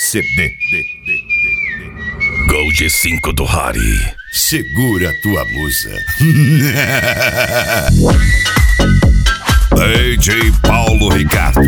CD. Gold 5 do Hari. Segura tua musa. DJ Paulo Ricardo.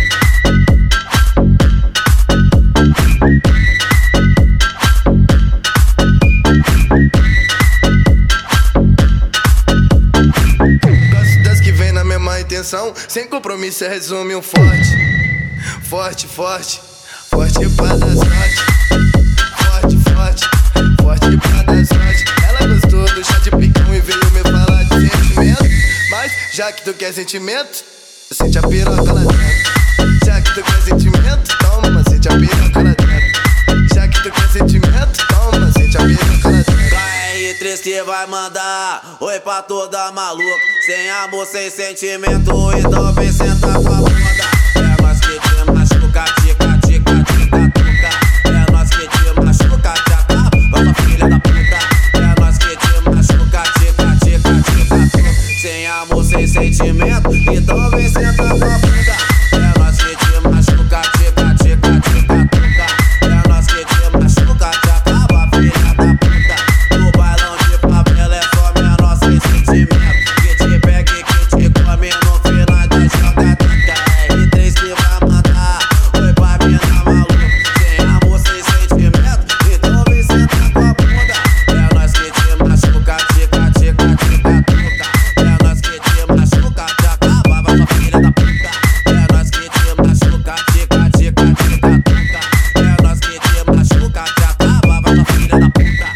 Das que vem na mesma intenção, sem compromisso, resume um forte. Forte, forte, forte pra dar sorte. Forte, forte, forte pra dar sorte. Ela gostou do chá de picão e veio me falar de sentimento. Mas já que tu quer sentimento, sente a piroca lá dentro. Já que tu quer sentimento, toma, sente a piroca lá dentro. Já que tu quer sentimento, toma, sente a piroca lá dentro. KR3 que vai mandar oi pra toda maluca. Sem amor, sem sentimento, então vem sentar com a bunda. É nós que te machuca, tica, tica, tica, tuca. É nós que te machuca, te acaba, vamos filha da puta. É nós que te machuca, tica, tica, tica, tuca. Sem amor, sem sentimento, então vem sentar com a bunda. É nós que te machuca, tica, tica, tica, tuca. É nós que te machuca, te acaba, filha da puta. No bailão de favela é só menor sem sentimento. Que te pega e que te come no final da jogada. KR3 que vai mandar oi pra mina maluca. Sem amor, sem sentimento, então vem sentar com a bunda. É nós que te machuca, tica, tica, tica, tuca. É nós que te machuca, te acaba, vai sua filha da puta. É nós que te machuca, tica, tica, tica, tuca. É nós que te machuca, te acaba, vai sua filha da puta.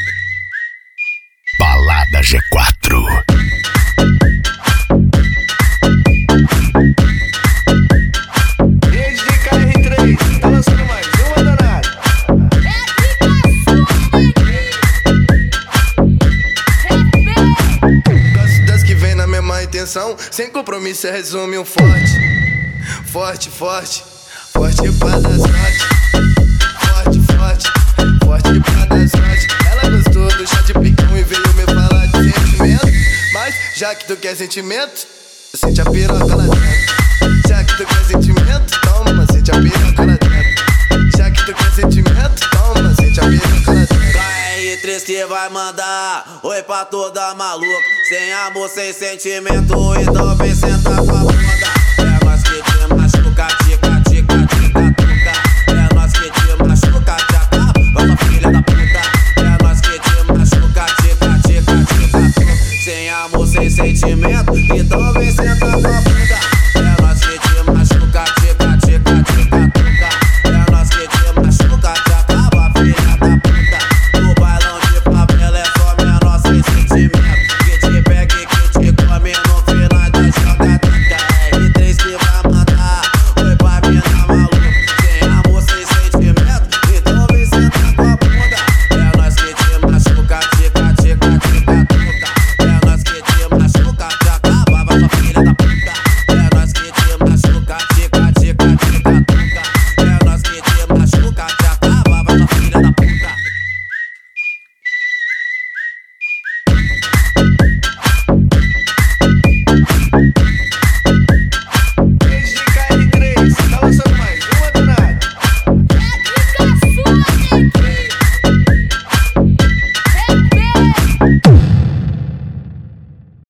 Balada G4. Rede de KR3, tá lançando mais uma danada. Das que vem na mesma intenção, sem compromisso, resume um forte. Forte, forte, forte pra dar sorte. Forte, forte, forte pra dar sorte. Ela gostou do chá de picão e veio me falar de sentimento. Mas já que tu quer sentimento, sente a piroca lá dentro. Já que tu quer sentimento, toma, sente a piroca lá dentro. Já que tu quer sentimento, toma, sente a piroca lá dentro. KR3 que vai mandar oi pra toda maluca. Sem amor, sem sentimento, então vem sentar com a bunda. É nós que te machuca, tica, tica, tica, tuca. É nós que te machuca, te acaba, vamos filha da puta. É nós que te machuca, tica, tica, tica, tuca. Sem amor, sem sentimento, então